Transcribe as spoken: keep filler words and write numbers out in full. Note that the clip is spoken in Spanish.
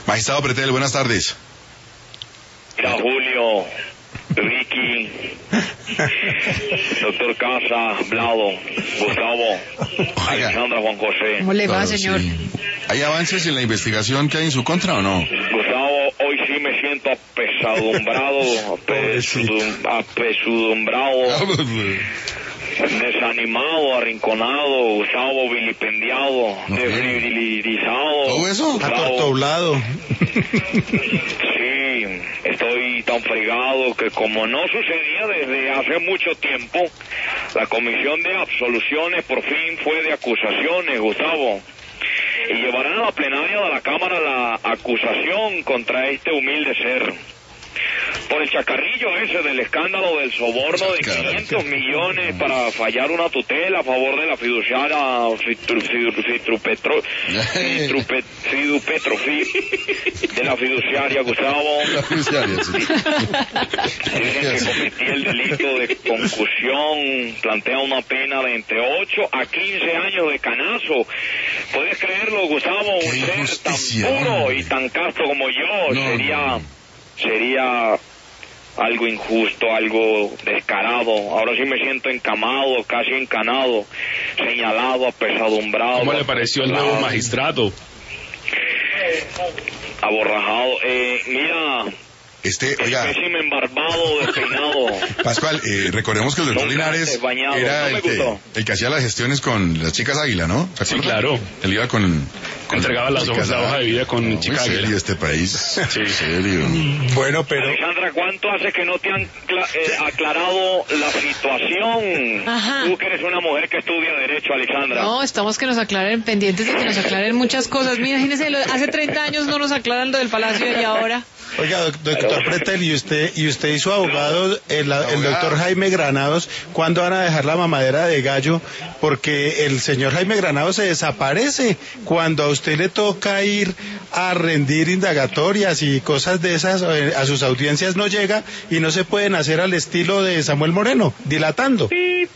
Magistrado Pretel, buenas tardes. Mira, Julio, Ricky, doctor Casa, Vlado, Gustavo, Oiga. Alexandra, Juan José. ¿Cómo le va, Claro, señor? sí. ¿Hay avances en la investigación que hay en su contra o no? Gustavo, hoy sí me siento apesadumbrado, apesudum- apesudumbrado, desanimado, arrinconado, Gustavo, vilipendiado, No, desvirilizado. ¿Todo eso? Gustavo, Atortoblado. Sí, estoy tan fregado que como no sucedía desde hace mucho tiempo, la comisión de absoluciones por fin fue de acusaciones, Gustavo. Y llevarán a la plenaria de la Cámara la acusación contra este humilde ser. Por el chacarrillo ese del escándalo del soborno de quinientos millones para fallar una tutela a favor de la fiduciaria Fitru, Fitru, Fitru Petro, Fitru, Pet, Fidu Petro, Fi- de la fiduciaria, Gustavo. La fiduciaria, sí. Dicen que cometí el delito de concusión, plantea una pena de entre ocho a quince años de canazo. ¿Puedes creerlo, Gustavo? Qué Un ser tan injusticia, puro hombre. y tan casto como yo No, sería... no. sería algo injusto, algo descarado. Ahora sí me siento encamado, casi encanado, señalado, apesadumbrado. ¿Cómo le pareció el nuevo magistrado? Aborrajado. Eh, mira, Este, oiga, espécimen barbado, despeinado. Pascual, eh, recordemos que el doctor Nunca Linares antes bañado, era no me el que, gustó. el que hacía las gestiones con las chicas Águila, ¿no? ¿Se Sí, acuerda? claro. Él iba con... con Entregaba las chicas hojas, la hoja de vida con No, chica muy Águila. serio este país. Sí, serio. Bueno, pero Alexandra, ¿cuánto hace que no te han cla- eh, aclarado la situación? Ajá. Tú que eres una mujer que estudia Derecho, Alexandra. No, estamos que nos aclaren, pendientes de que nos aclaren muchas cosas. Mira, imagínese, lo- hace treinta años no nos aclaran lo del Palacio y ahora... oiga, doc- doctor Pretel, y usted y usted y su abogado, el, el Abogado. doctor Jaime Granados, ¿cuándo van a dejar la mamadera de gallo? Porque el señor Jaime Granados se desaparece cuando a usted le toca ir a rendir indagatorias y cosas de esas, eh, a sus audiencias no llega y no se pueden hacer al estilo de Samuel Moreno, dilatando. Pip,